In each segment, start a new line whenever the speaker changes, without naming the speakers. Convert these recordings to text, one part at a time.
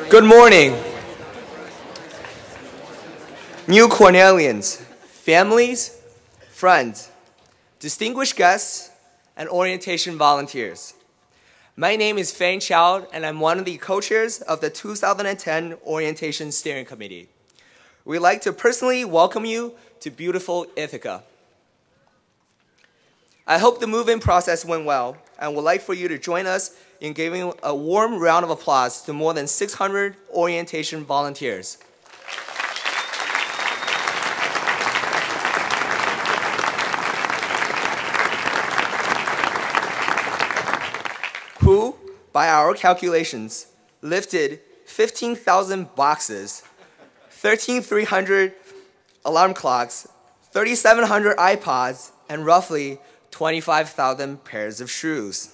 Good morning, new Cornellians, families, friends, distinguished guests, and orientation volunteers. My name is Fang Chow, and I'm one of the co-chairs of the 2010 Orientation Steering Committee. We'd like to personally welcome you to beautiful Ithaca. I hope the move-in process went well, and would like for you to join us in giving a warm round of applause to more than 600 orientation volunteers. Who, by our calculations, lifted 15,000 boxes, 13,300 alarm clocks, 3,700 iPods, and roughly 25,000 pairs of shoes.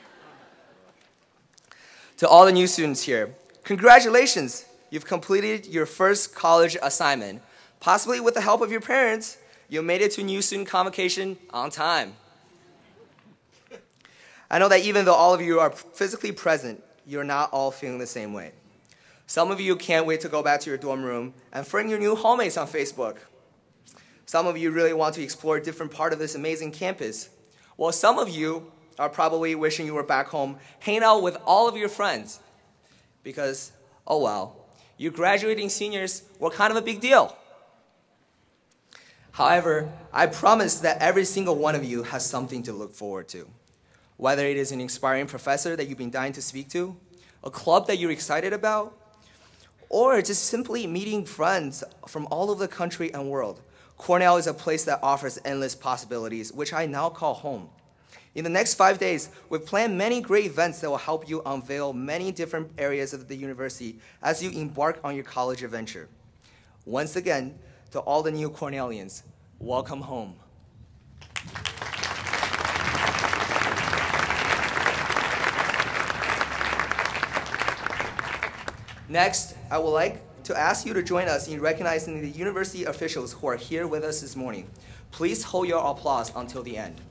To all the new students here, congratulations! You've completed your first college assignment. Possibly with the help of your parents, you made it to new student convocation on time. I know that even though all of you are physically present, you're not all feeling the same way. Some of you can't wait to go back to your dorm room and friend your new homemates on Facebook. Some of you really want to explore a different part of this amazing campus, while some of you are probably wishing you were back home hanging out with all of your friends. Because, oh well, you graduating seniors were kind of a big deal. However, I promise that every single one of you has something to look forward to. Whether it is an inspiring professor that you've been dying to speak to, a club that you're excited about, or just simply meeting friends from all over the country and world, Cornell is a place that offers endless possibilities, which I now call home. In the next 5 days, we've planned many great events that will help you unveil many different areas of the university as you embark on your college adventure. Once again, to all the new Cornellians, welcome home. Next, I would like to ask you to join us in recognizing the university officials who are here with us this morning. Please hold your applause until the end.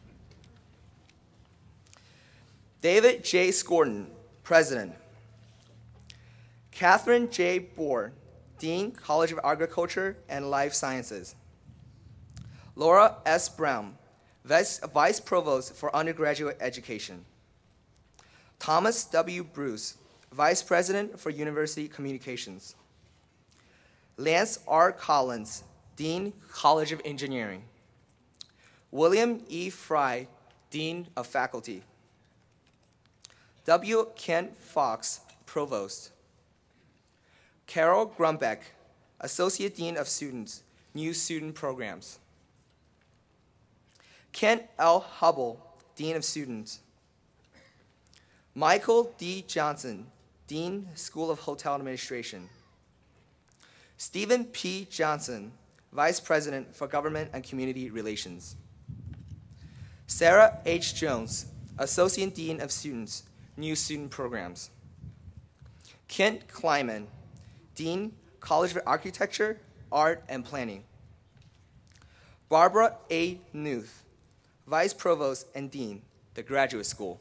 David J. Scorton, President. Catherine J. Bohr, Dean, College of Agriculture and Life Sciences. Laura S. Brown, Vice Provost for Undergraduate Education. Thomas W. Bruce, Vice President for University Communications. Lance R. Collins, Dean, College of Engineering. William E. Fry, Dean of Faculty. W. Kent Fox, Provost. Carol Grumbeck, Associate Dean of Students, New Student Programs. Kent L. Hubble, Dean of Students. Michael D. Johnson, Dean, School of Hotel Administration. Stephen P. Johnson, Vice President for Government and Community Relations. Sarah H. Jones, Associate Dean of Students, New Student Programs. Kent Kleiman, Dean, College of Architecture, Art, and Planning. Barbara A. Newth, Vice Provost and Dean, the Graduate School.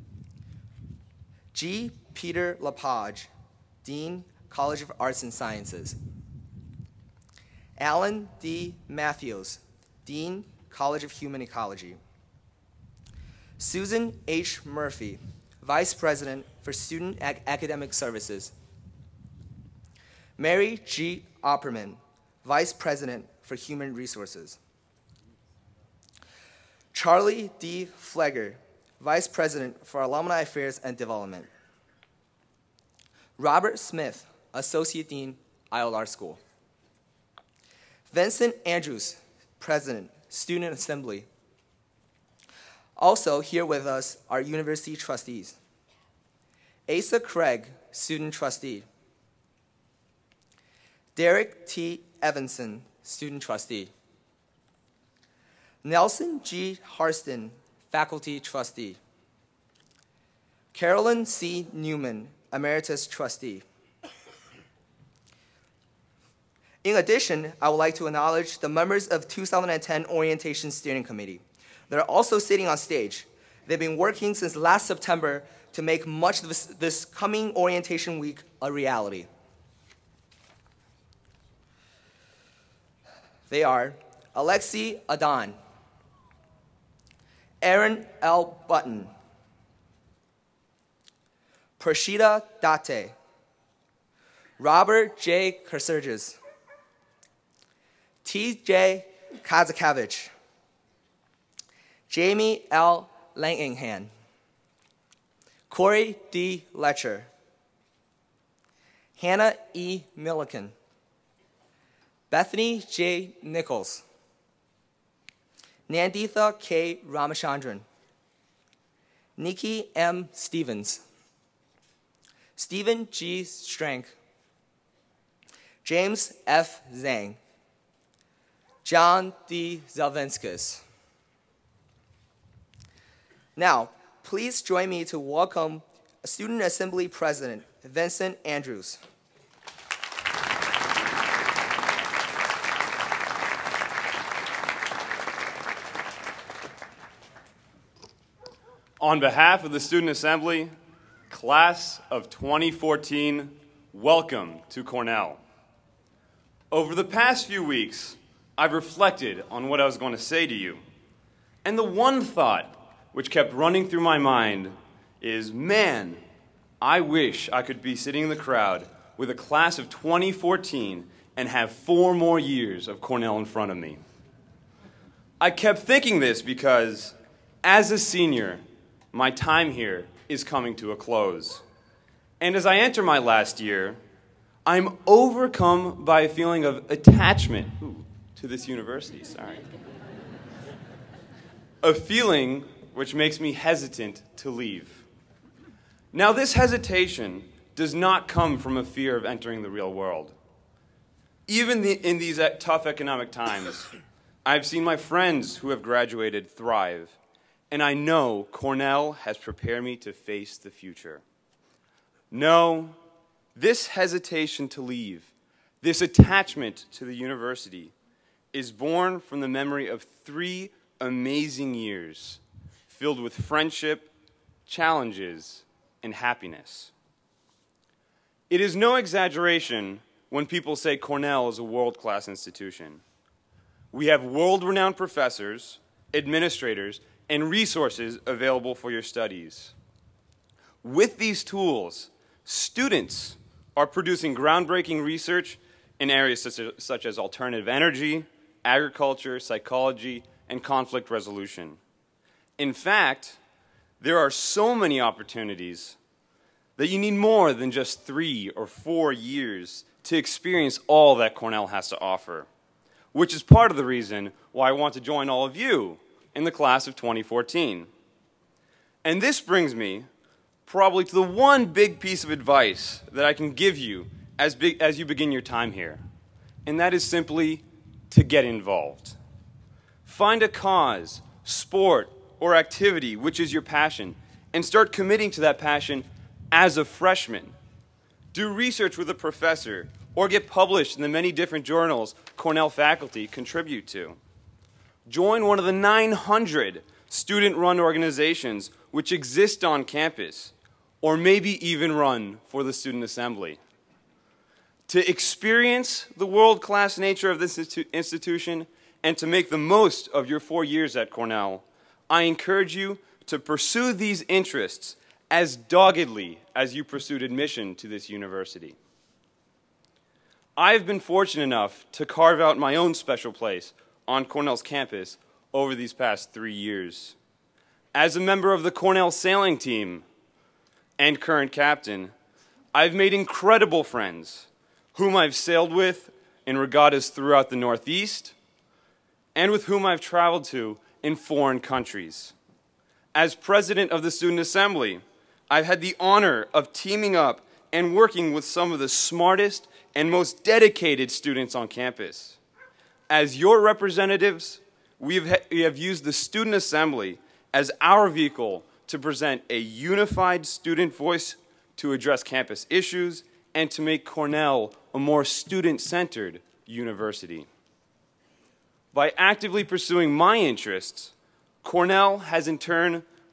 G. Peter Lepage, Dean, College of Arts and Sciences. Alan D. Matthews, Dean, College of Human Ecology. Susan H. Murphy, Vice President for Student Academic Services. Mary G. Opperman, Vice President for Human Resources. Charlie D. Flegger, Vice President for Alumni Affairs and Development. Robert Smith, Associate Dean, ILR School. Vincent Andrews, President, Student Assembly. Also here with us are university trustees. Asa Craig, Student Trustee. Derek T. Evanson, Student Trustee. Nelson G. Harston, Faculty Trustee. Carolyn C. Newman, Emeritus Trustee. In addition, I would like to acknowledge the members of 2010 Orientation Steering Committee. They're also sitting on stage. They've been working since last September to make much of this coming orientation week a reality. They are Alexi Adan, Aaron L. Button, Prashida Date, Robert J. Kersurges, T.J. Kazakevich, Jamie L. Langingham, Corey D. Letcher, Hannah E. Milliken, Bethany J. Nichols, Nanditha K. Ramachandran, Nikki M. Stevens, Stephen G. Strank, James F. Zhang, John D. Zelvenskis. Now, please join me to welcome Student Assembly President Vincent Andrews.
On behalf of the Student Assembly, Class of 2014, welcome to Cornell. Over the past few weeks, I've reflected on what I was going to say to you. And the one thought which kept running through my mind is, man, I wish I could be sitting in the crowd with a class of 2014 and have 4 more years of Cornell in front of me. I kept thinking this because, as a senior, my time here is coming to a close. And as I enter my last year, I'm overcome by a feeling of attachment to this university. A feeling which makes me hesitant to leave. Now, this hesitation does not come from a fear of entering the real world. Even in these tough economic times, I've seen my friends who have graduated thrive, and I know Cornell has prepared me to face the future. No, this hesitation to leave, this attachment to the university, is born from the memory of 3 amazing years filled with friendship, challenges, and happiness. It is no exaggeration when people say Cornell is a world-class institution. We have world-renowned professors, administrators, and resources available for your studies. With these tools, students are producing groundbreaking research in areas such as alternative energy, agriculture, psychology, and conflict resolution. In fact, there are so many opportunities that you need more than just 3 or 4 years to experience all that Cornell has to offer, which is part of the reason why I want to join all of you in the class of 2014. And this brings me probably to the one big piece of advice that I can give you as you begin your time here, and that is simply to get involved. Find a cause, sport, or activity which is your passion, and start committing to that passion as a freshman. Do research with a professor, or get published in the many different journals Cornell faculty contribute to. Join one of the 900 student-run organizations which exist on campus, or maybe even run for the Student Assembly. To experience the world-class nature of this institution and to make the most of your 4 years at Cornell, I encourage you to pursue these interests as doggedly as you pursued admission to this university. I've been fortunate enough to carve out my own special place on Cornell's campus over these past 3 years. As a member of the Cornell sailing team and current captain, I've made incredible friends whom I've sailed with in regattas throughout the Northeast and with whom I've traveled to in foreign countries. As president of the Student Assembly, I've had the honor of teaming up and working with some of the smartest and most dedicated students on campus. As your representatives, we have used the Student Assembly as our vehicle to present a unified student voice to address campus issues and to make Cornell a more student-centered university. By actively pursuing my interests, Cornell has in turn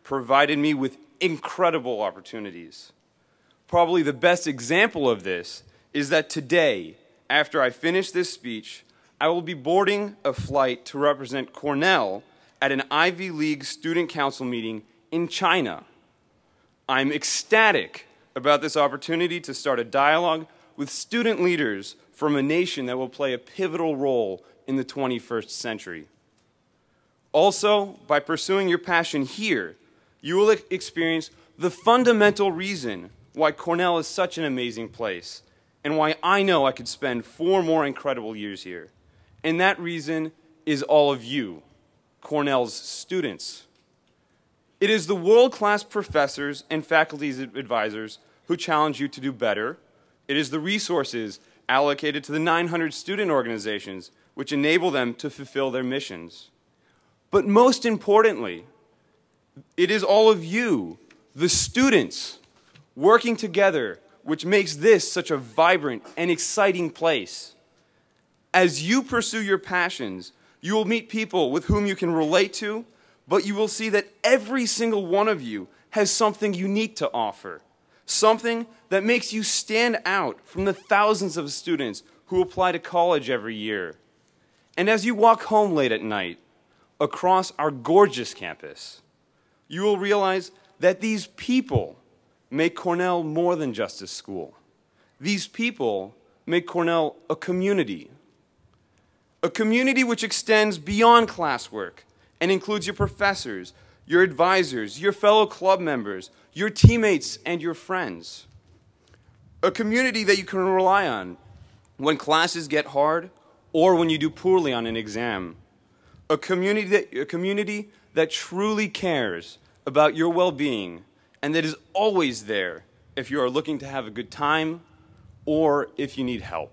provided me with incredible opportunities. Probably the best example of this is that today, after I finish this speech, I will be boarding a flight to represent Cornell at an Ivy League Student Council meeting in China. I'm ecstatic about this opportunity to start a dialogue with student leaders from a nation that will play a pivotal role in the 21st century. Also, by pursuing your passion here, you will experience the fundamental reason why Cornell is such an amazing place and why I know I could spend 4 more incredible years here. And that reason is all of you, Cornell's students. It is the world-class professors and faculty advisors who challenge you to do better. It is the resources allocated to the 900 student organizations which enable them to fulfill their missions. But most importantly, it is all of you, the students, working together, which makes this such a vibrant and exciting place. As you pursue your passions, you will meet people with whom you can relate to, but you will see that every single one of you has something unique to offer, something that makes you stand out from the thousands of students who apply to college every year. And as you walk home late at night, across our gorgeous campus, you will realize that these people make Cornell more than just a school. These people make Cornell a community which extends beyond classwork and includes your professors, your advisors, your fellow club members, your teammates, and your friends. A community that you can rely on when classes get hard or when you do poorly on an exam. A community that truly cares about your well-being and that is always there if you are looking to have a good time or if you need help.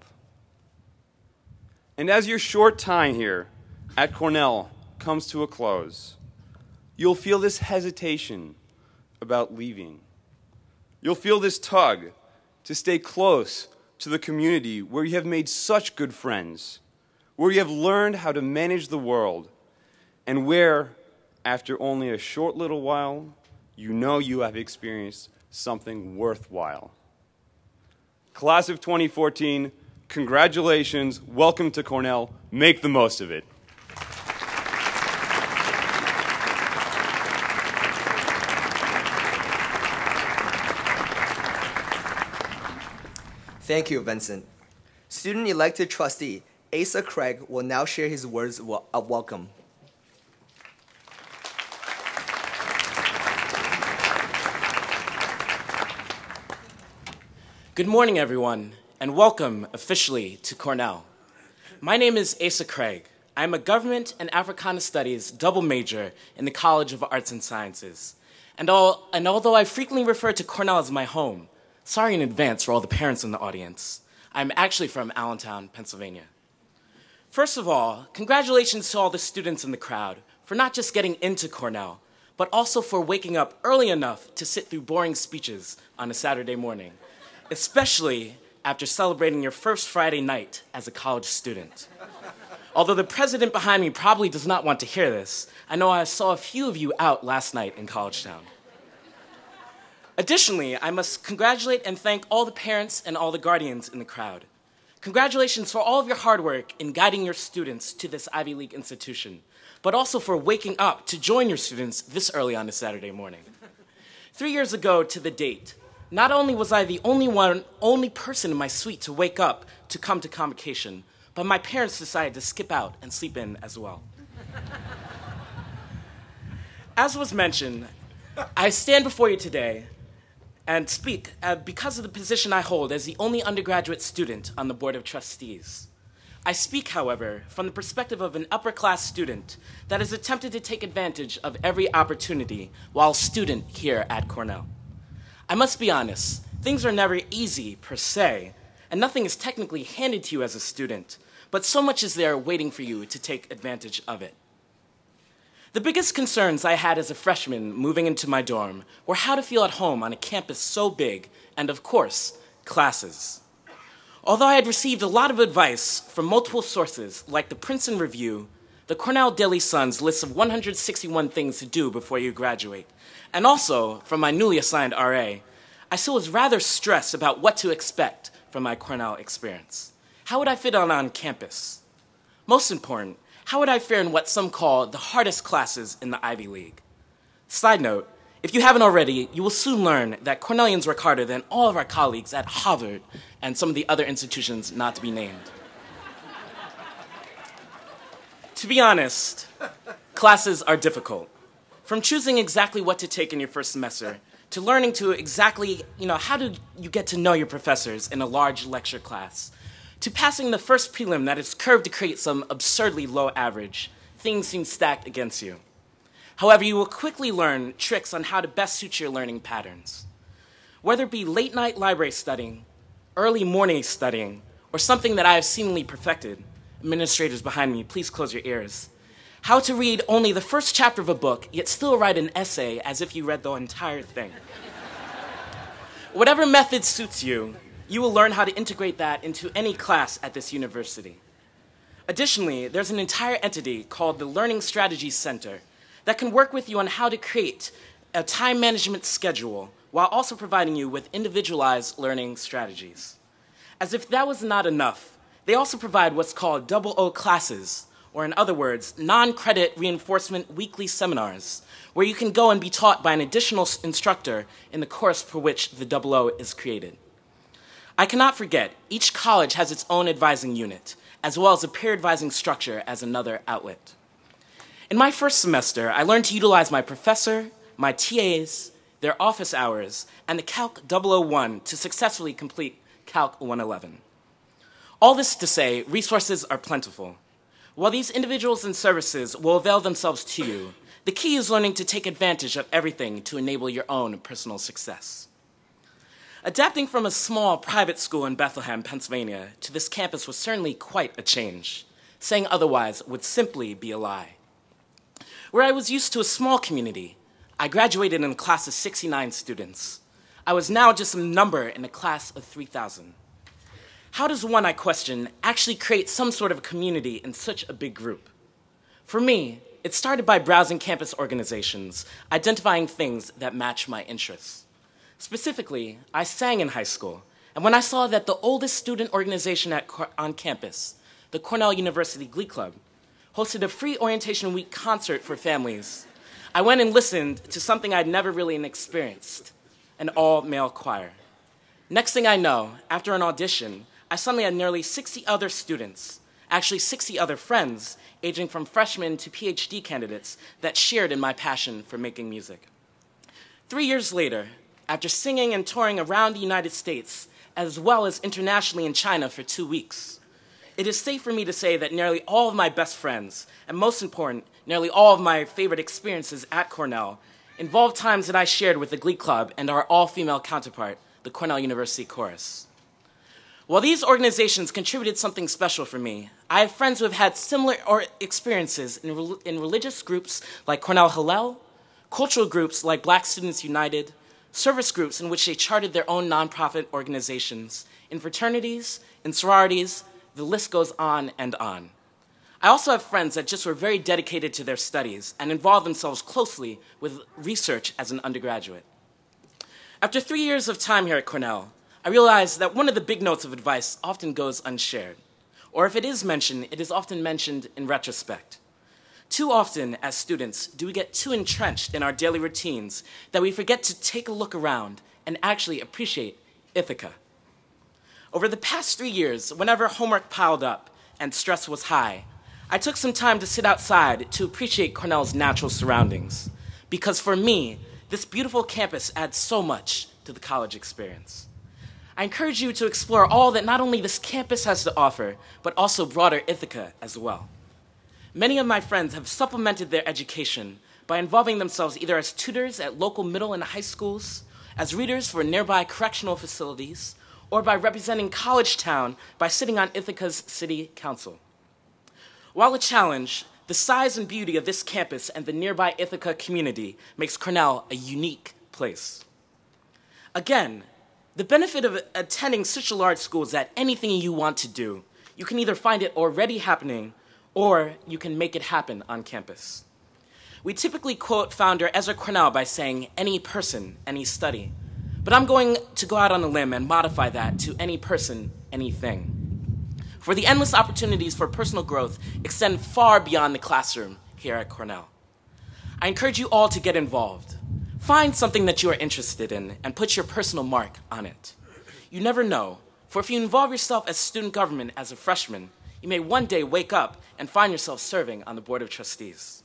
And as your short time here at Cornell comes to a close, you'll feel this hesitation about leaving. You'll feel this tug to stay close to the community where you have made such good friends, where you have learned how to manage the world, and where, after only a short little while, you know you have experienced something worthwhile. Class of 2014, congratulations, welcome to Cornell, make the most of it.
Thank you, Vincent. Student-elected trustee Asa Craig will now share his words of welcome.
Good morning, everyone, and welcome officially to Cornell. My name is Asa Craig. I'm a Government and Africana Studies double major in the College of Arts and Sciences. And although I frequently refer to Cornell as my home, sorry in advance for all the parents in the audience, I'm actually from Allentown, Pennsylvania. First of all, congratulations to all the students in the crowd for not just getting into Cornell, but also for waking up early enough to sit through boring speeches on a Saturday morning, especially after celebrating your first Friday night as a college student. Although the president behind me probably does not want to hear this, I know I saw a few of you out last night in College Town. Additionally, I must congratulate and thank all the parents and all the guardians in the crowd. Congratulations for all of your hard work in guiding your students to this Ivy League institution, but also for waking up to join your students this early on a Saturday morning. 3 years ago to the date, not only was I the only person in my suite to wake up to come to convocation, but my parents decided to skip out and sleep in as well. As was mentioned, I stand before you today and speak because of the position I hold as the only undergraduate student on the Board of Trustees. I speak, however, from the perspective of an upper-class student that has attempted to take advantage of every opportunity while a student here at Cornell. I must be honest, things are never easy per se, and nothing is technically handed to you as a student, but so much is there waiting for you to take advantage of it. The biggest concerns I had as a freshman moving into my dorm were how to feel at home on a campus so big, and of course, classes. Although I had received a lot of advice from multiple sources like the Princeton Review, the Cornell Daily Sun's list of 161 things to do before you graduate. And also, from my newly assigned RA, I still was rather stressed about what to expect from my Cornell experience. How would I fit on campus? Most important, how would I fare in what some call the hardest classes in the Ivy League? Side note, if you haven't already, you will soon learn that Cornellians work harder than all of our colleagues at Harvard and some of the other institutions not to be named. To be honest, classes are difficult. From choosing exactly what to take in your first semester, to learning to exactly, how do you get to know your professors in a large lecture class, to passing the first prelim that is curved to create some absurdly low average, things seem stacked against you. However, you will quickly learn tricks on how to best suit your learning patterns. Whether it be late-night library studying, early morning studying, or something that I have seemingly perfected, administrators behind me, please close your ears. How to read only the first chapter of a book, yet still write an essay as if you read the entire thing. Whatever method suits you, you will learn how to integrate that into any class at this university. Additionally, there's an entire entity called the Learning Strategies Center that can work with you on how to create a time management schedule while also providing you with individualized learning strategies. As if that was not enough, they also provide what's called double O classes, or in other words, non-credit reinforcement weekly seminars, where you can go and be taught by an additional instructor in the course for which the double O is created. I cannot forget, each college has its own advising unit, as well as a peer advising structure as another outlet. In my first semester, I learned to utilize my professor, my TAs, their office hours, and the Calc 001 to successfully complete Calc 111. All this to say, resources are plentiful. While these individuals and services will avail themselves to you, the key is learning to take advantage of everything to enable your own personal success. Adapting from a small private school in Bethlehem, Pennsylvania, to this campus was certainly quite a change. Saying otherwise would simply be a lie. Where I was used to a small community, I graduated in a class of 69 students. I was now just a number in a class of 3,000. How does one, I question, actually create some sort of community in such a big group? For me, it started by browsing campus organizations, identifying things that match my interests. Specifically, I sang in high school, and when I saw that the oldest student organization on campus, the Cornell University Glee Club, hosted a free orientation week concert for families, I went and listened to something I'd never really experienced, an all-male choir. Next thing I know, after an audition, I suddenly had nearly 60 other students, actually 60 other friends, aging from freshmen to PhD candidates that shared in my passion for making music. 3 years later, after singing and touring around the United States, as well as internationally in China for 2 weeks, it is safe for me to say that nearly all of my best friends, and most important, nearly all of my favorite experiences at Cornell, involved times that I shared with the Glee Club and our all-female counterpart, the Cornell University Chorus. While these organizations contributed something special for me, I have friends who have had similar experiences in religious groups like Cornell Hillel, cultural groups like Black Students United, service groups in which they chartered their own nonprofit organizations, in fraternities, in sororities, the list goes on and on. I also have friends that just were very dedicated to their studies and involved themselves closely with research as an undergraduate. After 3 years of time here at Cornell, I realized that one of the big notes of advice often goes unshared, or if it is mentioned, it is often mentioned in retrospect. Too often, as students, do we get too entrenched in our daily routines that we forget to take a look around and actually appreciate Ithaca. Over the past 3 years, whenever homework piled up and stress was high, I took some time to sit outside to appreciate Cornell's natural surroundings, because for me, this beautiful campus adds so much to the college experience. I encourage you to explore all that not only this campus has to offer, but also broader Ithaca as well. Many of my friends have supplemented their education by involving themselves either as tutors at local middle and high schools, as readers for nearby correctional facilities, or by representing College Town by sitting on Ithaca's City Council. While a challenge, the size and beauty of this campus and the nearby Ithaca community makes Cornell a unique place. Again, the benefit of attending such a large school is that anything you want to do, you can either find it already happening or you can make it happen on campus. We typically quote founder Ezra Cornell by saying, any person, any study. But I'm going to go out on a limb and modify that to any person, anything. For the endless opportunities for personal growth extend far beyond the classroom here at Cornell. I encourage you all to get involved. Find something that you are interested in and put your personal mark on it. You never know, for if you involve yourself as student government as a freshman, you may one day wake up and find yourself serving on the Board of Trustees.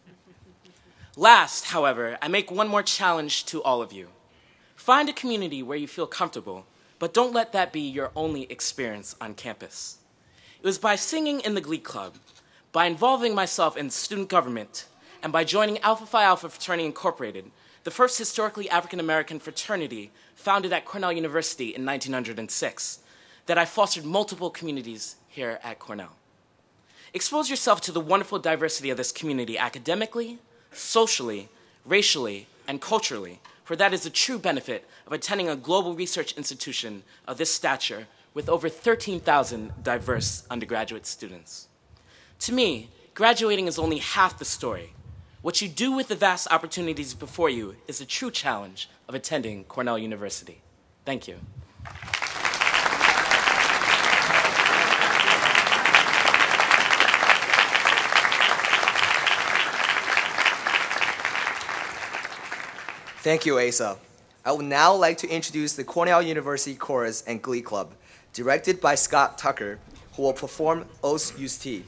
Last, however, I make one more challenge to all of you. Find a community where you feel comfortable, but don't let that be your only experience on campus. It was by singing in the Glee Club, by involving myself in student government, and by joining Alpha Phi Alpha Fraternity Incorporated, the first historically African-American fraternity founded at Cornell University in 1906, that I fostered multiple communities here at Cornell. Expose yourself to the wonderful diversity of this community academically, socially, racially, and culturally, for that is the true benefit of attending a global research institution of this stature with over 13,000 diverse undergraduate students. To me, graduating is only half the story. What you do with the vast opportunities before you is the true challenge of attending Cornell University. Thank you.
Thank you, Asa. I would now like to introduce the Cornell University Chorus and Glee Club, directed by Scott Tucker, who will perform Os Justi.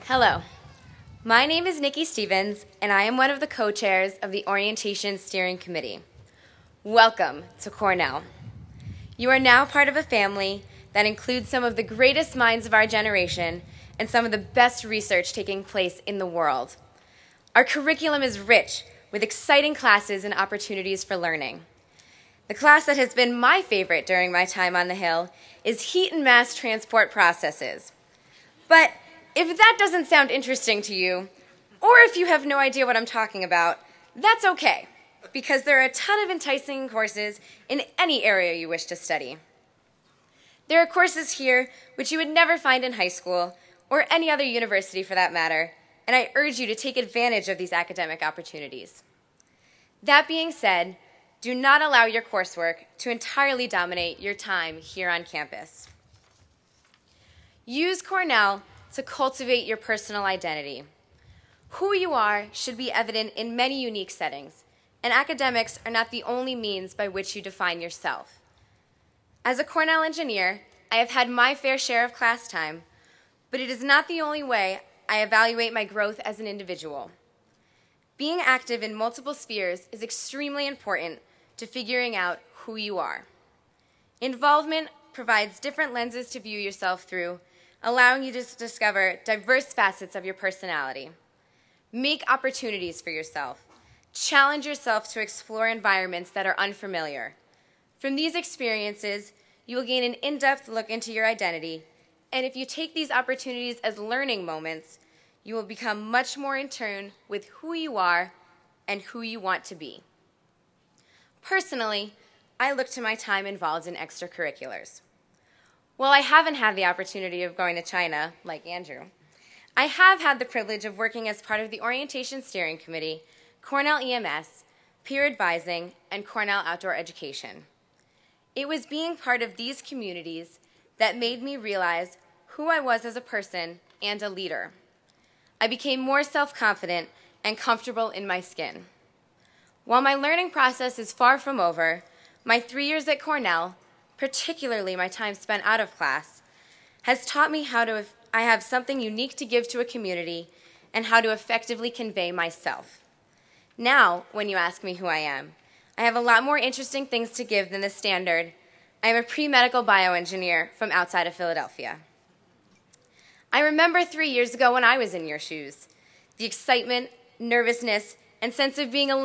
Hello, my name is Nikki Stevens, and I am one of the co-chairs of the Orientation Steering Committee. Welcome to Cornell. You are now part of a family that includes some of the greatest minds of our generation and some of the best research taking place in the world. Our curriculum is rich with exciting classes and opportunities for learning. The class that has been my favorite during my time on the Hill is Heat and Mass Transport Processes. But if that doesn't sound interesting to you, or if you have no idea what I'm talking about, that's okay, because there are a ton of enticing courses in any area you wish to study. There are courses here which you would never find in high school, or any other university for that matter, and I urge you to take advantage of these academic opportunities. That being said, do not allow your coursework to entirely dominate your time here on campus. Use Cornell to cultivate your personal identity. Who you are should be evident in many unique settings, and academics are not the only means by which you define yourself. As a Cornell engineer, I have had my fair share of class time, but it is not the only way I evaluate my growth as an individual. Being active in multiple spheres is extremely important to figuring out who you are. Involvement provides different lenses to view yourself through, allowing you to discover diverse facets of your personality. Make opportunities for yourself. Challenge yourself to explore environments that are unfamiliar. From these experiences, you will gain an in-depth look into your identity, and if you take these opportunities as learning moments, you will become much more in tune with who you are and who you want to be. Personally, I look to my time involved in extracurriculars. While I haven't had the opportunity of going to China, like Andrew, I have had the privilege of working as part of the Orientation Steering Committee, Cornell EMS, peer advising, and Cornell Outdoor Education. It was being part of these communities that made me realize who I was as a person and a leader. I became more self-confident and comfortable in my skin. While my learning process is far from over, my 3 years at Cornell, particularly my time spent out of class, has taught me I have something unique to give to a community and how to effectively convey myself. Now, when you ask me who I am, I have a lot more interesting things to give than the standard. I am a pre-medical bioengineer from outside of Philadelphia. I remember 3 years ago when I was in your shoes, the excitement, nervousness, and sense of being a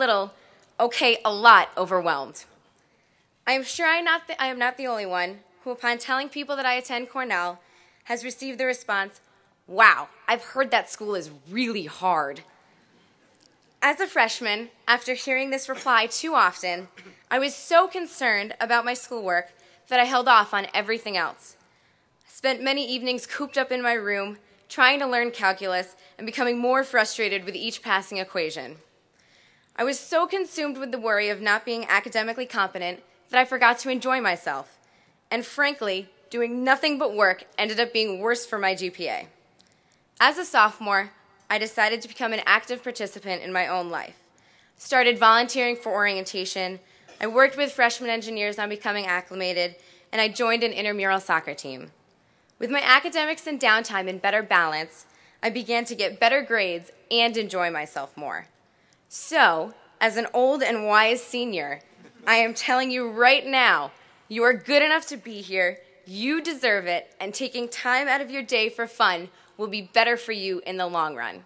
lot overwhelmed. I am sure I am not the only one who, upon telling people that I attend Cornell, has received the response, "Wow, I've heard that school is really hard." As a freshman, after hearing this reply too often, I was so concerned about my schoolwork that I held off on everything else. I spent many evenings cooped up in my room, trying to learn calculus and becoming more frustrated with each passing equation. I was so consumed with the worry of not being academically competent that I forgot to enjoy myself. And frankly, doing nothing but work ended up being worse for my GPA. As a sophomore, I decided to become an active participant in my own life. Started volunteering for orientation, I worked with freshman engineers on becoming acclimated, and I joined an intramural soccer team. With my academics and downtime in better balance, I began to get better grades and enjoy myself more. So, as an old and wise senior, I am telling you right now, you are good enough to be here, you deserve it, and taking time out of your day for fun will be better for you in the long run.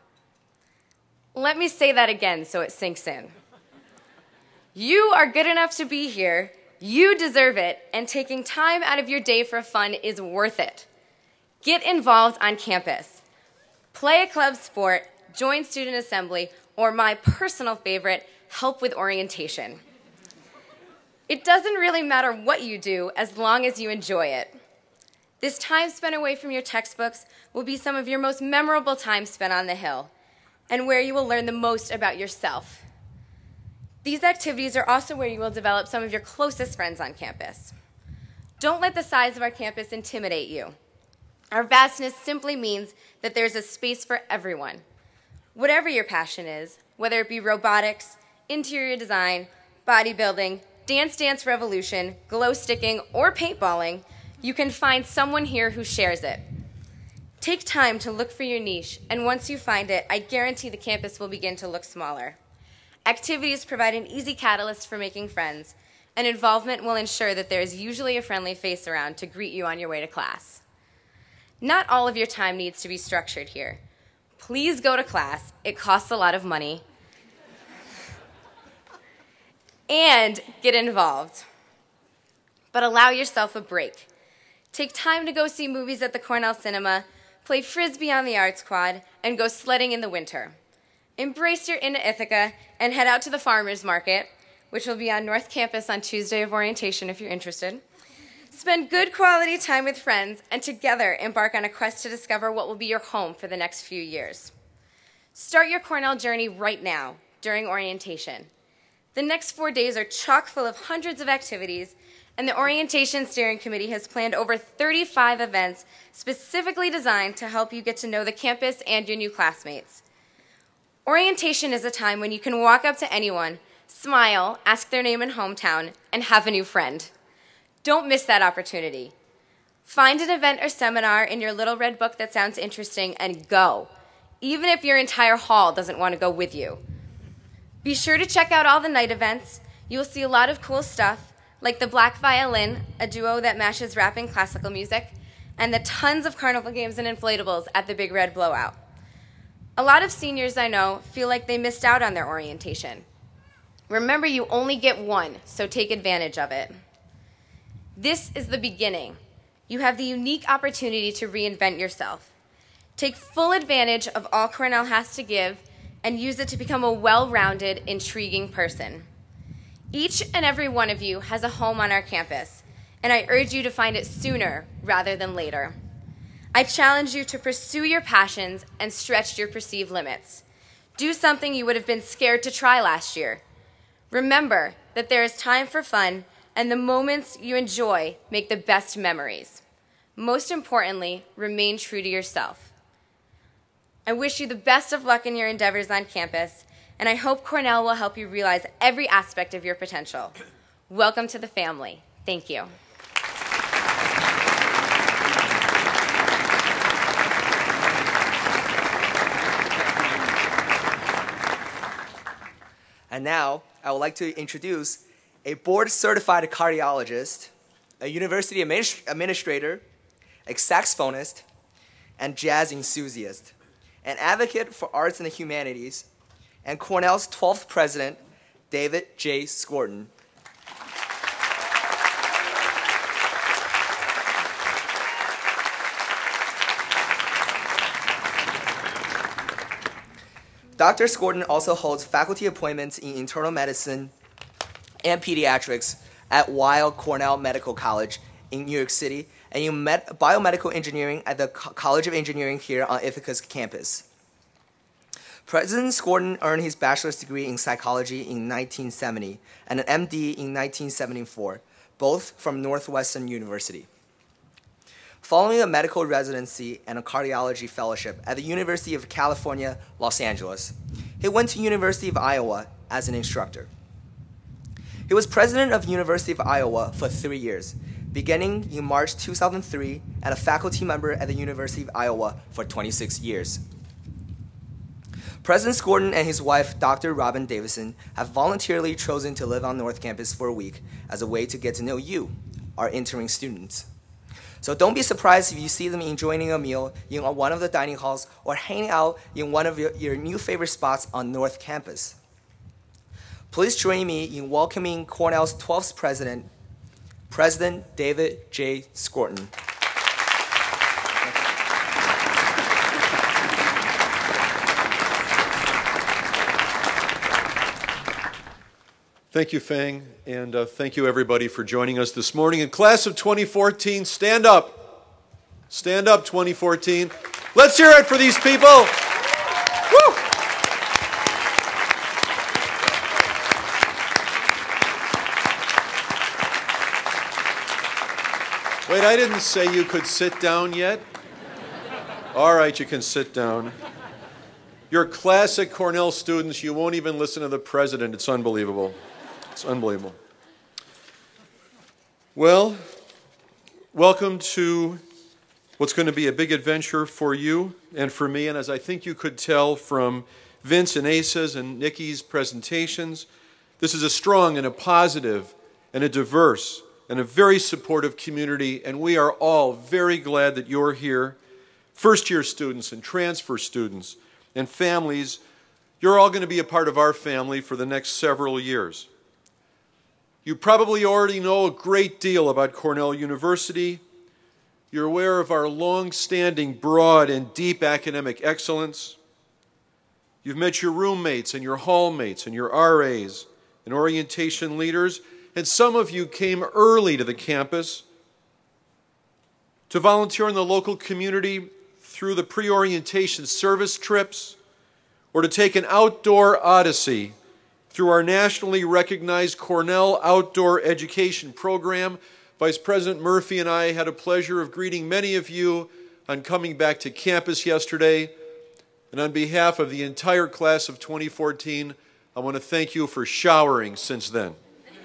Let me say that again so it sinks in. You are good enough to be here, you deserve it, and taking time out of your day for fun is worth it. Get involved on campus. Play a club sport, join student assembly, or my personal favorite, help with orientation. It doesn't really matter what you do as long as you enjoy it. This time spent away from your textbooks will be some of your most memorable time spent on the Hill, and where you will learn the most about yourself. These activities are also where you will develop some of your closest friends on campus. Don't let the size of our campus intimidate you. Our vastness simply means that there's a space for everyone. Whatever your passion is, whether it be robotics, interior design, bodybuilding, Dance Revolution, glow sticking, or paintballing, you can find someone here who shares it. Take time to look for your niche, and once you find it, I guarantee the campus will begin to look smaller. Activities provide an easy catalyst for making friends, and involvement will ensure that there is usually a friendly face around to greet you on your way to class. Not all of your time needs to be structured here. Please go to class. It costs a lot of money. And get involved. But allow yourself a break. Take time to go see movies at the Cornell Cinema, play Frisbee on the Arts Quad, and go sledding in the winter. Embrace your inner Ithaca and head out to the farmers market, which will be on North Campus on Tuesday of orientation if you're interested. Spend good quality time with friends and together embark on a quest to discover what will be your home for the next few years. Start your Cornell journey right now during orientation. The next 4 days are chock full of hundreds of activities, and the Orientation Steering Committee has planned over 35 events specifically designed to help you get to know the campus and your new classmates. Orientation is a time when you can walk up to anyone, smile, ask their name and hometown, and have a new friend. Don't miss that opportunity. Find an event or seminar in your little red book that sounds interesting and go, even if your entire hall doesn't want to go with you. Be sure to check out all the night events. You'll see a lot of cool stuff, like the Black Violin, a duo that mashes rap and classical music, and the tons of carnival games and inflatables at the Big Red Blowout. A lot of seniors I know feel like they missed out on their orientation. Remember, you only get one, so take advantage of it. This is the beginning. You have the unique opportunity to reinvent yourself. Take full advantage of all Cornell has to give and use it to become a well-rounded, intriguing person. Each and every one of you has a home on our campus, and I urge you to find it sooner rather than later. I challenge you to pursue your passions and stretch your perceived limits. Do something you would have been scared to try last year. Remember that there is time for fun, and the moments you enjoy make the best memories. Most importantly, remain true to yourself. I wish you the best of luck in your endeavors on campus, and I hope Cornell will help you realize every aspect of your potential. Welcome to the family. Thank you.
And now, I would like to introduce a board-certified cardiologist, a university administrator, a saxophonist, and jazz enthusiast, an advocate for arts and the humanities, and Cornell's 12th president, David J. Skorton. Dr. Skorton also holds faculty appointments in internal medicine and pediatrics at Weill Cornell Medical College in New York City, and in biomedical engineering at the College of Engineering here on Ithaca's campus. President Skorton earned his bachelor's degree in psychology in 1970 and an MD in 1974, both from Northwestern University. Following a medical residency and a cardiology fellowship at the University of California, Los Angeles, he went to University of Iowa as an instructor. He was president of University of Iowa for 3 years, beginning in March 2003, and a faculty member at the University of Iowa for 26 years. President Skorton and his wife, Dr. Robin Davison, have voluntarily chosen to live on North Campus for a week as a way to get to know you, our entering students. So don't be surprised if you see them enjoying a meal in one of the dining halls or hanging out in one of your new favorite spots on North Campus. Please join me in welcoming Cornell's 12th president, President David J. Skorton.
Thank you, Fang, and thank you, everybody, for joining us this morning. In class of 2014, stand up. Stand up, 2014. Let's hear it for these people. Woo! Wait, I didn't say you could sit down yet. All right, you can sit down. You're classic Cornell students. You won't even listen to the president. It's unbelievable. It's unbelievable. Well, welcome to what's going to be a big adventure for you and for me. And as I think you could tell from Vince and Asa's and Nikki's presentations, this is a strong and a positive and a diverse and a very supportive community, and we are all very glad that you're here. First-year students and transfer students and families, you're all going to be a part of our family for the next several years. You probably already know a great deal about Cornell University. You're aware of our long-standing, broad, and deep academic excellence. You've met your roommates and your hallmates and your RAs and orientation leaders, and some of you came early to the campus to volunteer in the local community through the pre-orientation service trips, or to take an outdoor odyssey through our nationally recognized Cornell Outdoor Education Program. Vice President Murphy and I had a pleasure of greeting many of you on coming back to campus yesterday. And on behalf of the entire class of 2014, I want to thank you for showering since then.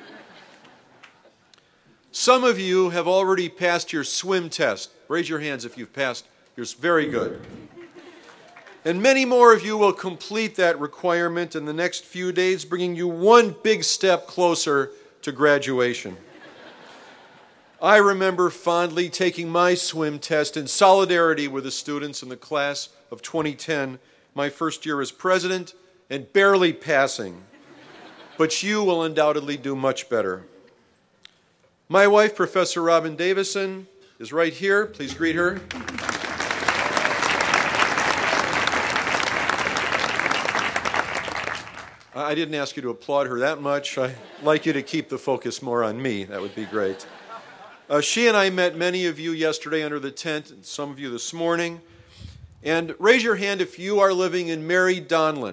Some of you have already passed your swim test. Raise your hands if you've passed. You're very good. And many more of you will complete that requirement in the next few days, bringing you one big step closer to graduation. I remember fondly taking my swim test in solidarity with the students in the class of 2010, my first year as president, and barely passing. But you will undoubtedly do much better. My wife, Professor Robin Davison, is right here. Please greet her. I didn't ask you to applaud her that much. I'd like you to keep the focus more on me. That would be great. She and I met many of you yesterday under the tent, and some of you this morning. And raise your hand if you are living in Mary Donlin.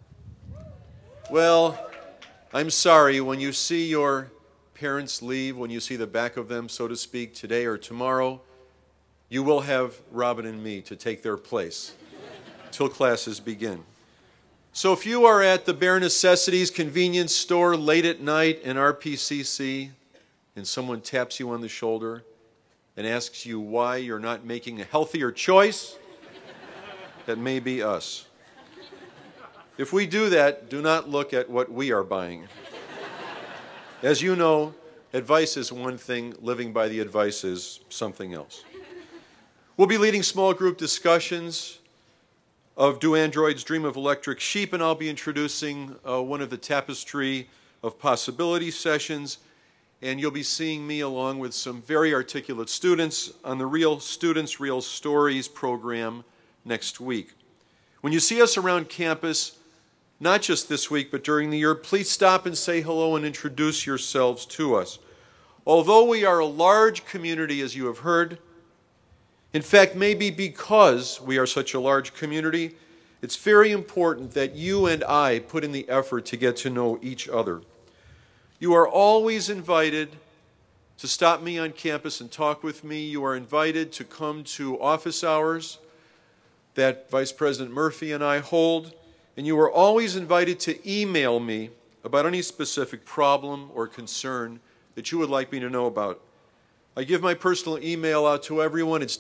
Well, I'm sorry, when you see your parents leave, when you see the back of them, so to speak, today or tomorrow, you will have Robin and me to take their place till classes begin. So if you are at the Bare Necessities convenience store late at night in RPCC and someone taps you on the shoulder and asks you why you're not making a healthier choice, that may be us. If we do that, do not look at what we are buying. As you know, advice is one thing, living by the advice is something else. We'll be leading small group discussions of Do Androids Dream of Electric Sheep, and I'll be introducing one of the Tapestry of Possibility sessions, and you'll be seeing me along with some very articulate students on the Real Students, Real Stories program next week. When you see us around campus, not just this week, but during the year, please stop and say hello and introduce yourselves to us. Although we are a large community, as you have heard, in fact, maybe because we are such a large community, it's very important that you and I put in the effort to get to know each other. You are always invited to stop me on campus and talk with me. You are invited to come to office hours that Vice President Murphy and I hold. And you are always invited to email me about any specific problem or concern that you would like me to know about. I give my personal email out to everyone. It's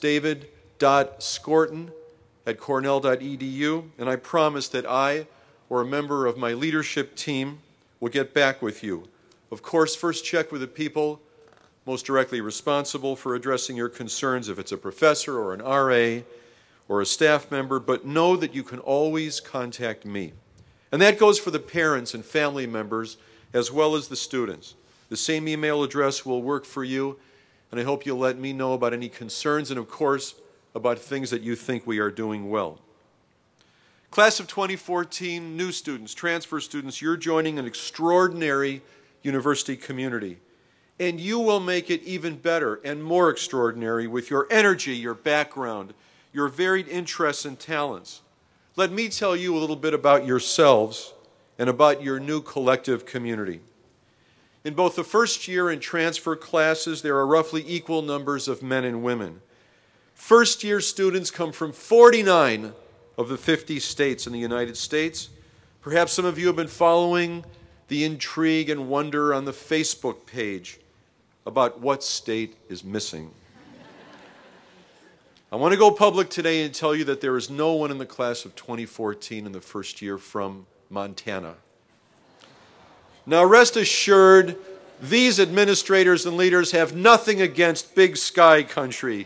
david.scorton@cornell.edu, and I promise that I or a member of my leadership team will get back with you. Of course, first check with the people most directly responsible for addressing your concerns, if it's a professor or an RA or a staff member, but know that you can always contact me. And that goes for the parents and family members as well as the students. The same email address will work for you, and I hope you'll let me know about any concerns and, of course, about things that you think we are doing well. Class of 2014, new students, transfer students, you're joining an extraordinary university community, and you will make it even better and more extraordinary with your energy, your background, your varied interests and talents. Let me tell you a little bit about yourselves and about your new collective community. In both the first year and transfer classes, there are roughly equal numbers of men and women. First year students come from 49 of the 50 states in the United States. Perhaps some of you have been following the intrigue and wonder on the Facebook page about what state is missing. I want to go public today and tell you that there is no one in the class of 2014 in the first year from Montana. Now, rest assured, these administrators and leaders have nothing against Big Sky country,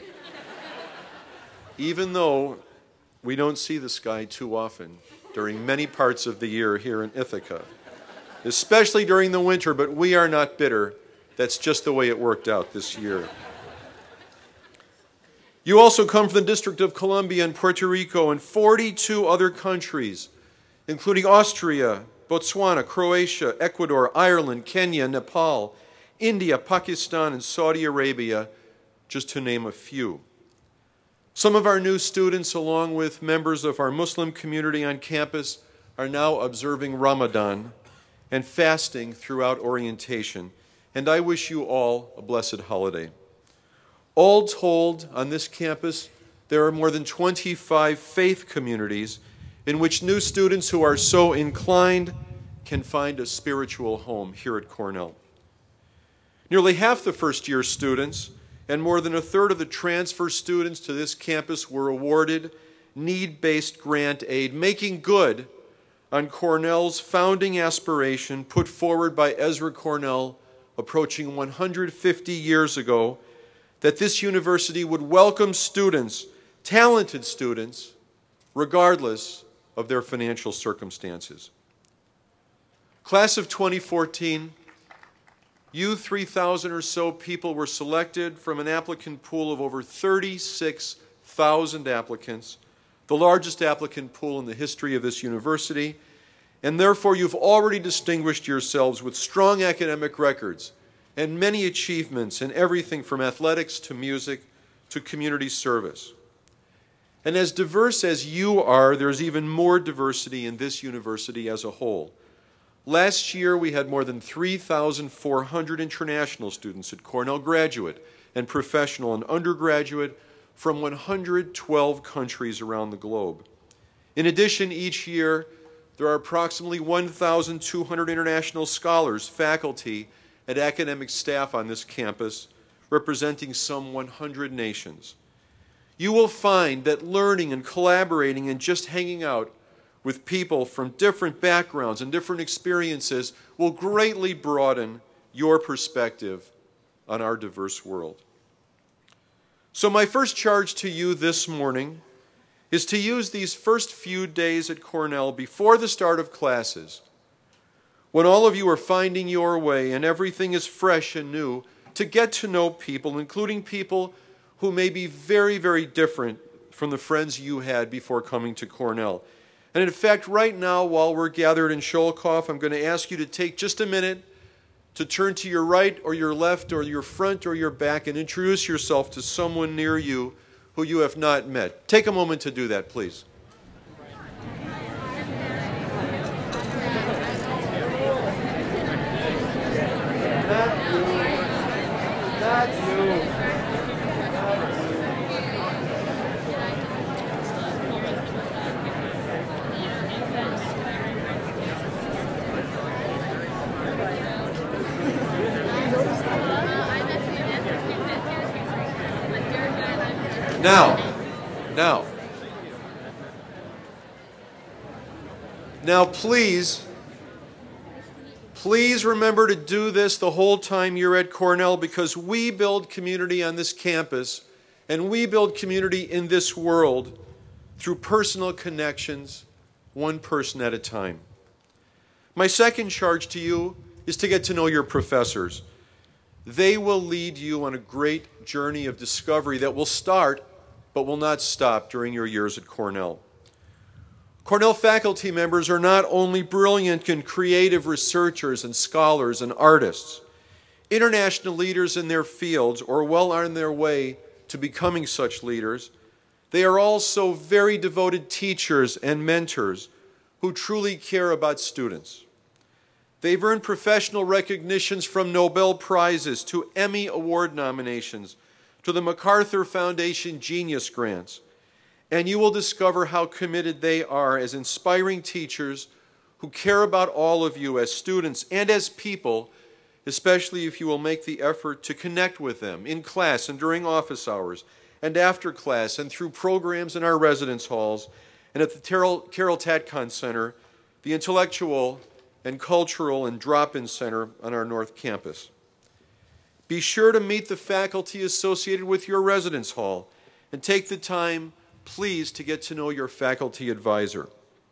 even though we don't see the sky too often during many parts of the year here in Ithaca, especially during the winter, but we are not bitter. That's just the way it worked out this year. You also come from the District of Columbia and Puerto Rico and 42 other countries, including Austria, Botswana, Croatia, Ecuador, Ireland, Kenya, Nepal, India, Pakistan, and Saudi Arabia, just to name a few. Some of our new students, along with members of our Muslim community on campus, are now observing Ramadan and fasting throughout orientation, and I wish you all a blessed holiday. All told, on this campus, there are more than 25 faith communities in which new students who are so inclined can find a spiritual home here at Cornell. Nearly half the first-year students and more than a third of the transfer students to this campus were awarded need-based grant aid, making good on Cornell's founding aspiration put forward by Ezra Cornell approaching 150 years ago, that this university would welcome students, talented students, regardless of their financial circumstances. Class of 2014, you 3,000 or so people were selected from an applicant pool of over 36,000 applicants, the largest applicant pool in the history of this university, and therefore you've already distinguished yourselves with strong academic records and many achievements in everything from athletics to music to community service. And as diverse as you are, there's even more diversity in this university as a whole. Last year, we had more than 3,400 international students at Cornell, graduate and professional and undergraduate, from 112 countries around the globe. In addition, each year, there are approximately 1,200 international scholars, faculty, and academic staff on this campus, representing some 100 nations. You will find that learning and collaborating and just hanging out with people from different backgrounds and different experiences will greatly broaden your perspective on our diverse world. So my first charge to you this morning is to use these first few days at Cornell before the start of classes, when all of you are finding your way and everything is fresh and new, to get to know people, including people who may be very, very different from the friends you had before coming to Cornell. And in fact, right now, while we're gathered in Sholkoff, I'm going to ask you to take just a minute to turn to your right or your left or your front or your back and introduce yourself to someone near you who you have not met. Take a moment to do that, please. Now, please remember to do this the whole time you're at Cornell, because we build community on this campus and we build community in this world through personal connections, one person at a time. My second charge to you is to get to know your professors. They will lead you on a great journey of discovery that will start but will not stop during your years at Cornell. Cornell faculty members are not only brilliant and creative researchers and scholars and artists, international leaders in their fields or well on their way to becoming such leaders, they are also very devoted teachers and mentors who truly care about students. They've earned professional recognitions from Nobel Prizes to Emmy Award nominations to the MacArthur Foundation Genius Grants. And you will discover how committed they are as inspiring teachers who care about all of you as students and as people, especially if you will make the effort to connect with them in class and during office hours and after class and through programs in our residence halls and at the Carol Tatcon Center, the intellectual and cultural and drop-in center on our North Campus. Be sure to meet the faculty associated with your residence hall and take the time, please, to get to know your faculty advisor.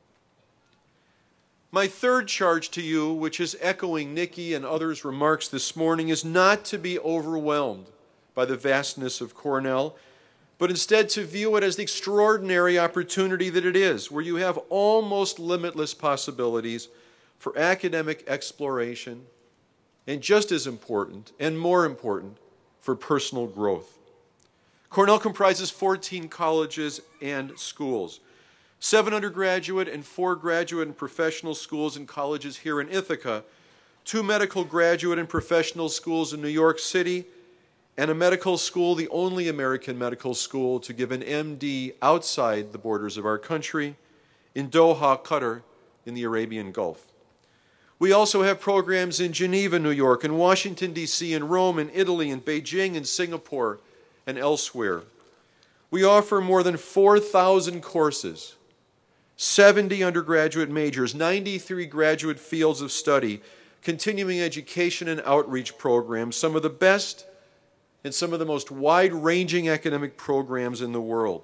My third charge to you, which is echoing Nikki and others' remarks this morning, is not to be overwhelmed by the vastness of Cornell, but instead to view it as the extraordinary opportunity that it is, where you have almost limitless possibilities for academic exploration, and just as important, and more important, for personal growth. Cornell comprises 14 colleges and schools, 7 undergraduate and 4 graduate and professional schools and colleges here in Ithaca, 2 medical graduate and professional schools in New York City, and a medical school, the only American medical school to give an MD outside the borders of our country, in Doha, Qatar, in the Arabian Gulf. We also have programs in Geneva, New York, and Washington, D.C., and Rome, and Italy, and Beijing, and Singapore, and elsewhere. We offer more than 4,000 courses, 70 undergraduate majors, 93 graduate fields of study, continuing education and outreach programs, some of the best and some of the most wide-ranging academic programs in the world.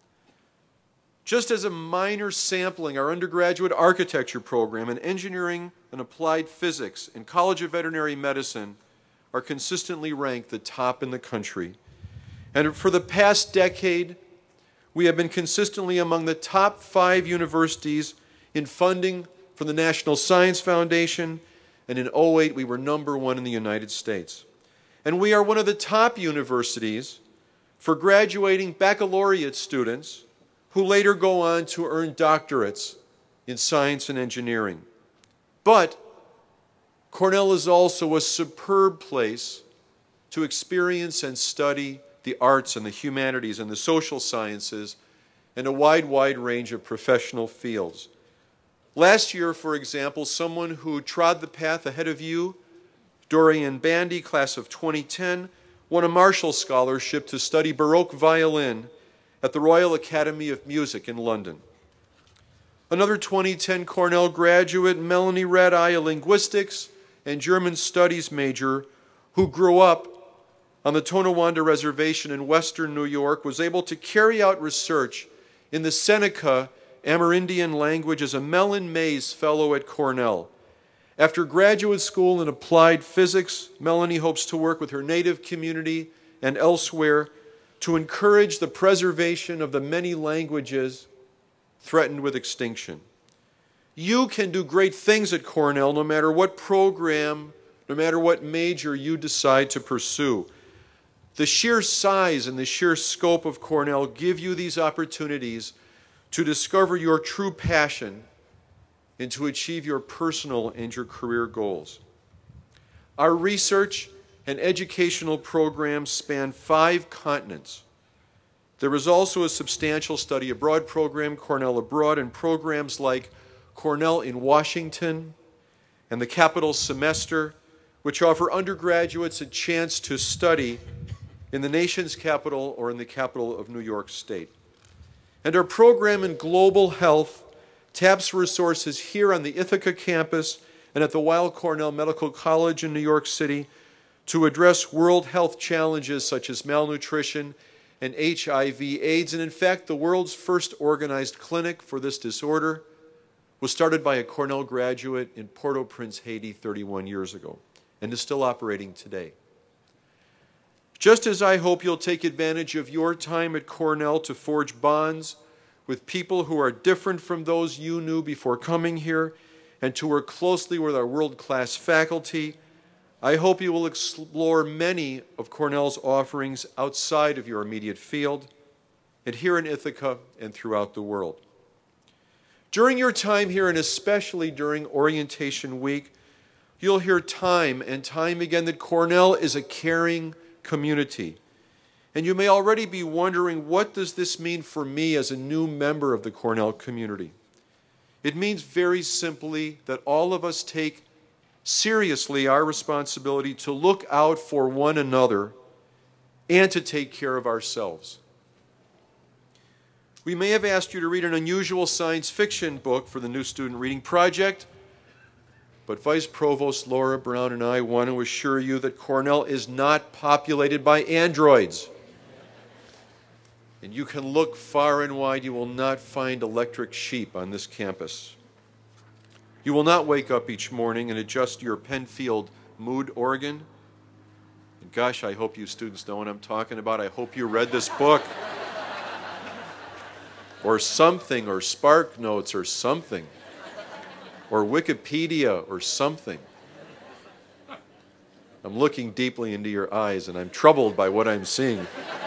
Just as a minor sampling, our undergraduate architecture program and engineering and applied physics and College of Veterinary Medicine are consistently ranked the top in the country. And for the past decade, we have been consistently among the top 5 universities in funding from the National Science Foundation, and in 2008 we were number 1 in the United States. And we are one of the top universities for graduating baccalaureate students who later go on to earn doctorates in science and engineering. But Cornell is also a superb place to experience and study the arts and the humanities and the social sciences and a wide range of professional fields. Last year, for example, someone who trod the path ahead of you, Dorian Bandy, class of 2010, won a Marshall Scholarship to study Baroque violin at the Royal Academy of Music in London. Another 2010 Cornell graduate, Melanie Red-Eye, a linguistics and German studies major who grew up on the Tonawanda Reservation in western New York, was able to carry out research in the Seneca Amerindian language as a Mellon Mays Fellow at Cornell. After graduate school in applied physics, Melanie hopes to work with her native community and elsewhere to encourage the preservation of the many languages threatened with extinction. You can do great things at Cornell no matter what program, no matter what major you decide to pursue. The sheer size and the sheer scope of Cornell give you these opportunities to discover your true passion and to achieve your personal and your career goals. Our research and educational programs span 5 continents. There is also a substantial study abroad program, Cornell Abroad, and programs like Cornell in Washington and the Capital Semester, which offer undergraduates a chance to study in the nation's capital or in the capital of New York State. And our program in global health taps resources here on the Ithaca campus and at the Weill Cornell Medical College in New York City to address world health challenges such as malnutrition and HIV/AIDS. And in fact, the world's first organized clinic for this disorder was started by a Cornell graduate in Port-au-Prince, Haiti 31 years ago, and is still operating today. Just as I hope you'll take advantage of your time at Cornell to forge bonds with people who are different from those you knew before coming here and to work closely with our world-class faculty, I hope you will explore many of Cornell's offerings outside of your immediate field and here in Ithaca and throughout the world. During your time here, and especially during orientation week, you'll hear time and time again that Cornell is a caring community. And you may already be wondering, what does this mean for me as a new member of the Cornell community? It means very simply that all of us take seriously our responsibility to look out for one another and to take care of ourselves. We may have asked you to read an unusual science fiction book for the new student reading project, but Vice Provost Laura Brown and I want to assure you that Cornell is not populated by androids. And you can look far and wide, you will not find electric sheep on this campus. You will not wake up each morning and adjust your Penfield mood organ. And gosh, I hope you students know what I'm talking about. I hope you read this book. Or something, or Spark Notes, or something. Or Wikipedia, or something. I'm looking deeply into your eyes, and I'm troubled by what I'm seeing.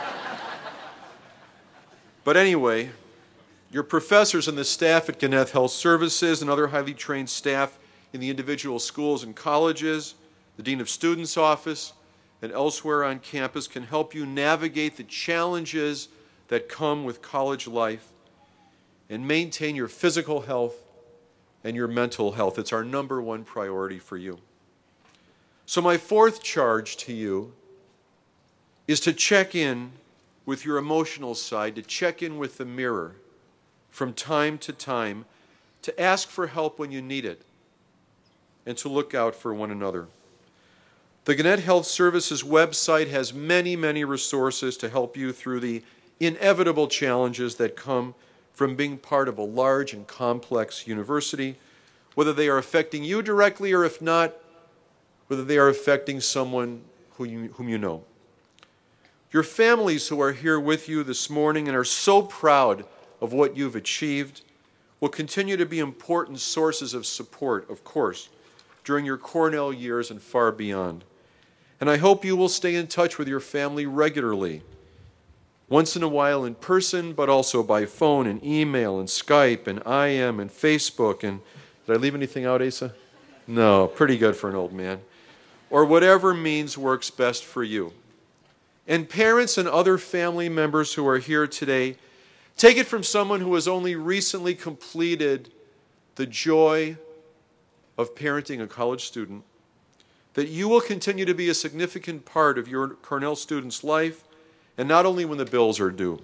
But anyway, your professors and the staff at Gannett Health Services and other highly trained staff in the individual schools and colleges, the Dean of Students' office, and elsewhere on campus can help you navigate the challenges that come with college life and maintain your physical health and your mental health. It's our number one priority for you. So my fourth charge to you is to check in with your emotional side, to check in with the mirror from time to time, to ask for help when you need it, and to look out for one another. The Gannett Health Services website has many, many resources to help you through the inevitable challenges that come from being part of a large and complex university, whether they are affecting you directly or if not, whether they are affecting someone whom you know. Your families who are here with you this morning and are so proud of what you've achieved will continue to be important sources of support, of course, during your Cornell years and far beyond. And I hope you will stay in touch with your family regularly, once in a while in person, but also by phone and email and Skype and IM and Facebook. And did I leave anything out, Asa? No, pretty good for an old man. Or whatever means works best for you. And parents and other family members who are here today, take it from someone who has only recently completed the joy of parenting a college student, that you will continue to be a significant part of your Cornell student's life, and not only when the bills are due.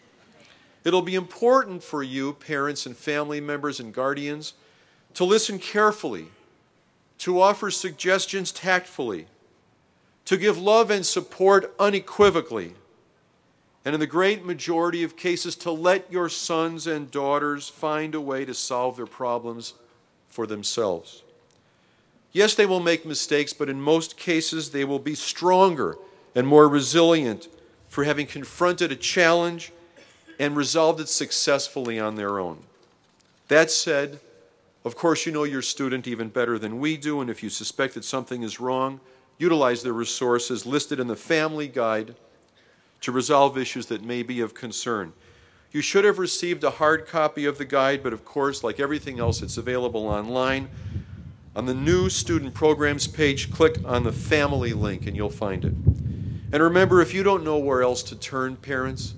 It'll be important for you, parents and family members and guardians, to listen carefully, to offer suggestions tactfully, to give love and support unequivocally, and in the great majority of cases, to let your sons and daughters find a way to solve their problems for themselves. Yes, they will make mistakes, but in most cases, they will be stronger and more resilient for having confronted a challenge and resolved it successfully on their own. That said, of course, you know your student even better than we do, and if you suspect that something is wrong, utilize the resources listed in the Family Guide to resolve issues that may be of concern. You should have received a hard copy of the guide, but of course, like everything else, it's available online. On the new student programs page, click on the family link and you'll find it. And remember, if you don't know where else to turn, parents,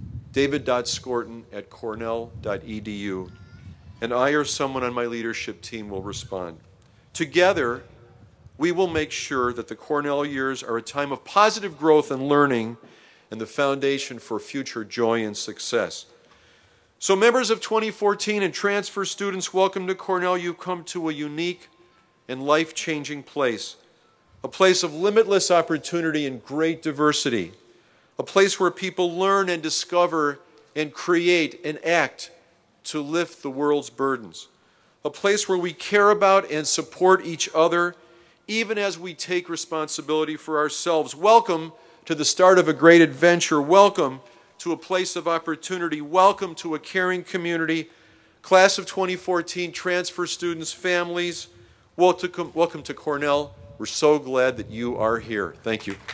david.scorton@cornell.edu, and I or someone on my leadership team will respond. Together, we will make sure that the Cornell years are a time of positive growth and learning and the foundation for future joy and success. So members of 2014 and transfer students, welcome to Cornell. You've come to a unique and life-changing place, a place of limitless opportunity and great diversity, a place where people learn and discover and create and act to lift the world's burdens, a place where we care about and support each other even as we take responsibility for ourselves. Welcome to the start of a great adventure. Welcome to a place of opportunity. Welcome to a caring community. Class of 2014, transfer students, families, welcome to Cornell. We're so glad that you are here. Thank you.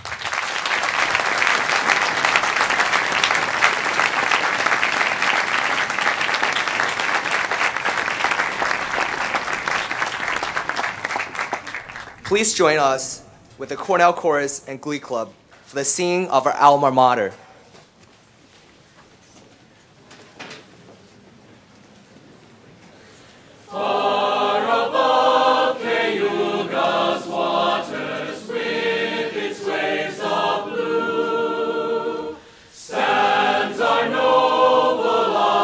Please join us with the Cornell Chorus and Glee Club for the singing of our alma mater.
Stands our noble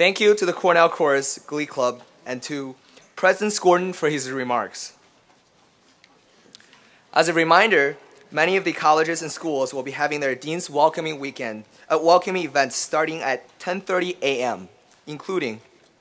Thank you to the Cornell Chorus Glee Club and to President Gordon for his remarks. As a reminder, many of the colleges and schools will be having their Dean's Welcoming events starting at 10:30 a.m., including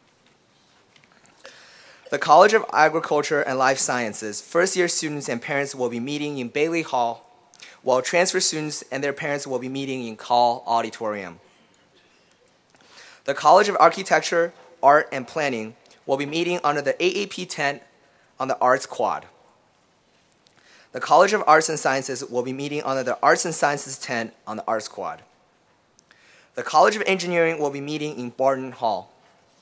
the College of Agriculture and Life Sciences. First-year students and parents will be meeting in Bailey Hall, while transfer students and their parents will be meeting in Call Auditorium. The College of Architecture, Art, and Planning will be meeting under the AAP tent on the Arts Quad. The College of Arts and Sciences will be meeting under the Arts and Sciences tent on the Arts Quad. The College of Engineering will be meeting in Barton Hall.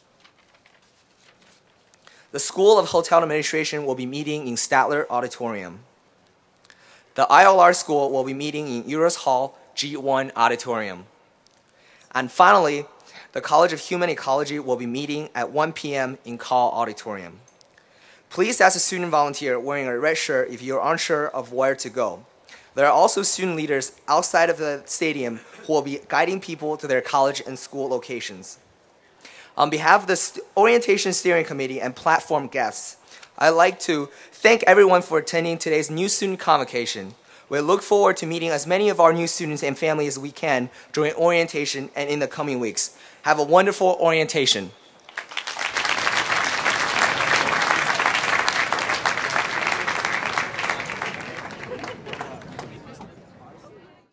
The School of Hotel Administration will be meeting in Statler Auditorium. The ILR School will be meeting in Uros Hall G1 Auditorium. And finally, the College of Human Ecology will be meeting at 1 p.m. in Call Auditorium. Please ask a student volunteer wearing a red shirt if you're unsure of where to go. There are also student leaders outside of the stadium who will be guiding people to their college and school locations. On behalf of the Orientation Steering Committee and platform guests, I'd like to thank everyone for attending today's new student convocation. We look forward to meeting as many of our new students and families as we can during orientation and in the coming weeks. Have a wonderful orientation.